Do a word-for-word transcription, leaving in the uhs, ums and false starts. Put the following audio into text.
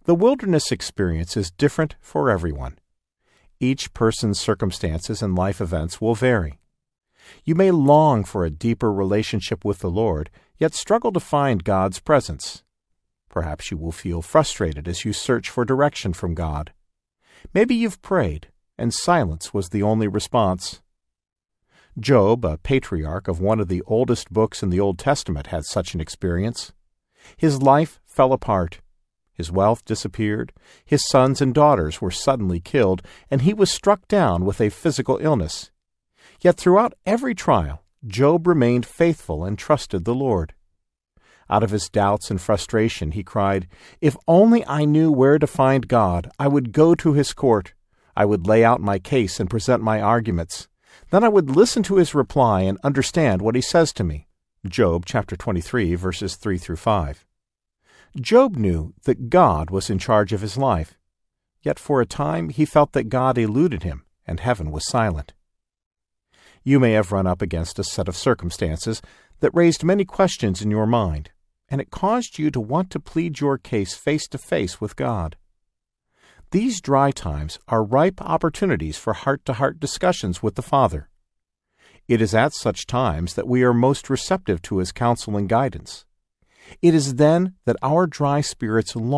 The wilderness experience is different for everyone. Each person's circumstances and life events will vary. You may long for a deeper relationship with the Lord, yet struggle to find God's presence. Perhaps you will feel frustrated as you search for direction from God. Maybe you've prayed, and silence was the only response. Job, a patriarch of one of the oldest books in the Old Testament, had such an experience. His life fell apart. His wealth disappeared. His sons and daughters were suddenly killed, and he was struck down with a physical illness. Yet throughout every trial, Job remained faithful and trusted the Lord. Out of his doubts and frustration, he cried, "If only I knew where to find God, I would go to his court. I would lay out my case and present my arguments. Then I would listen to his reply and understand what he says to me." Job chapter twenty-three, verses three through five. Job knew that God was in charge of his life, yet for a time he felt that God eluded him and heaven was silent. You may have run up against a set of circumstances that raised many questions in your mind, and it caused you to want to plead your case face to face with God. These dry times are ripe opportunities for heart-to-heart discussions with the Father. It is at such times that we are most receptive to His counsel and guidance. It is then that our dry spirits long